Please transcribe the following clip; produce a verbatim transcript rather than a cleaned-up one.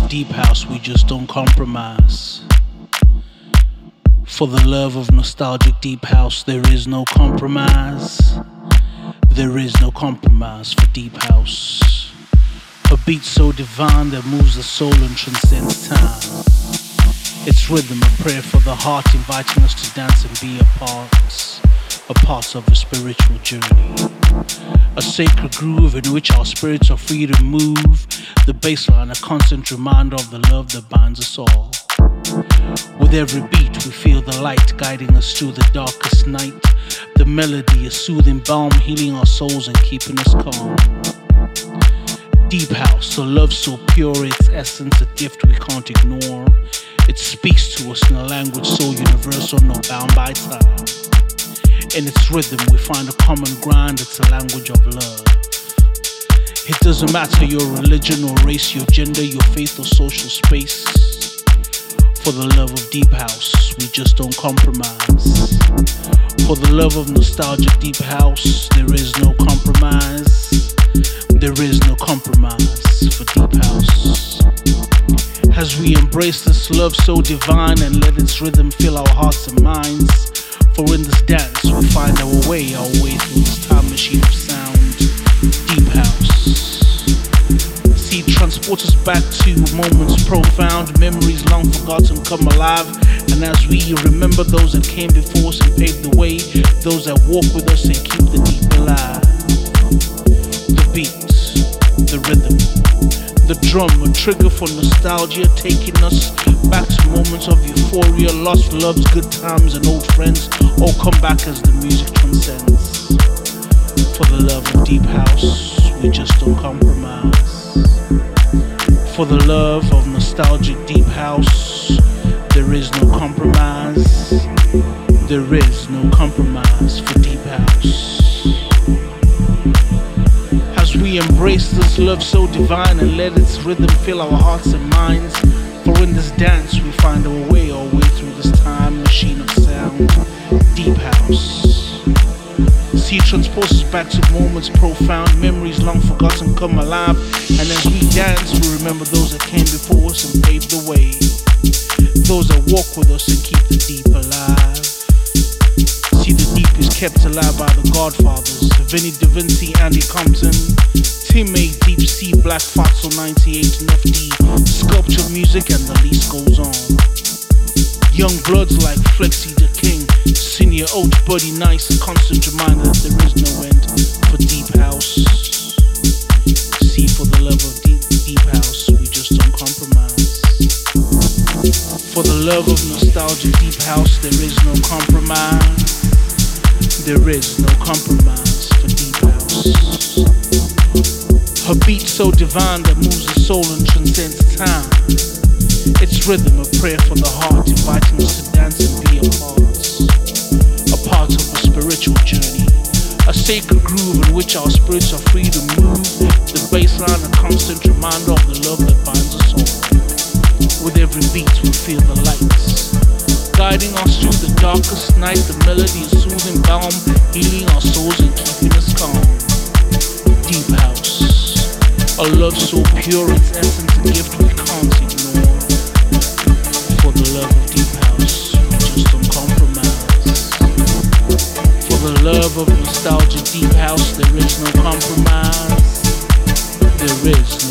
deep house, we just don't compromise. For the love of nostalgic deep house, there is no compromise. There is no compromise for deep house. A beat so divine that moves the soul and transcends time. Its rhythm, a prayer for the heart, inviting us to dance and be a part, a part of a spiritual journey. A sacred groove in which our spirits are free to move. The baseline, a constant reminder of the love that binds us all. With every beat we feel the light guiding us through the darkest night. The melody, a soothing balm, healing our souls and keeping us calm. Deep house, a love so pure, its essence, a gift we can't ignore. It speaks to us in a language so universal, not bound by time. In its rhythm we find a common ground, it's a language of love. It doesn't matter your religion or race, your gender, your faith or social space. For the love of deep house, we just don't compromise. For the love of nostalgic deep house, there is no compromise. There is no compromise for deep house. As we embrace this love so divine and let its rhythm fill our hearts and minds. For in this dance we find our way, our way through this time machine of sound, deep house. See, it transports us back to moments profound, memories long forgotten come alive. And as we remember those that came before us and paved the way, those that walk with us and keep the deep alive. The beat, the rhythm, the drum, a trigger for nostalgia, taking us back to moments of euphoria, lost loves, good times and old friends, all come back as the music transcends. For the love of deep house, we just don't compromise. For the love of nostalgic deep house, there is no compromise. There is no compromise for deep house. As we embrace this love so divine and let its rhythm fill our hearts and minds. For in this dance we find our way, our way through this time machine of sound, deep house. See, it transports us back to moments profound, memories long forgotten come alive. And as we dance, we remember those that came before us and paved the way, those that walk with us and keep the deep alive. See, the deep is kept alive by the Godfathers, Vinnie Da Vinci, Andy Compton, Tim A, Deep Sea, Black Fatso ninety-eight, and F D, sculpture music, and the list goes on. Young bloods like Flexi the King, Senior Oat, Buddy Nice, a constant reminder that there is no end for deep house. See, for the love of deep, deep house, we just don't compromise. For the love of nostalgia deep house, there is no compromise. There is no compromise for deep house. Her beat so divine that moves the soul and transcends time. Its rhythm, a prayer for the heart, inviting us to dance and be a part, a part of a spiritual journey. A sacred groove in which our spirits are free to move. The baseline, a constant reminder of the love that binds us all. With every beat we feel the lights, guiding us through the darkest night. The melody is soothing balm, healing our souls and keeping us calm. Deep house, a love so pure, its essence a gift we can't ignore. For the love of deep house, we just don't compromise. For the love of nostalgia deep house, there is no compromise. There is no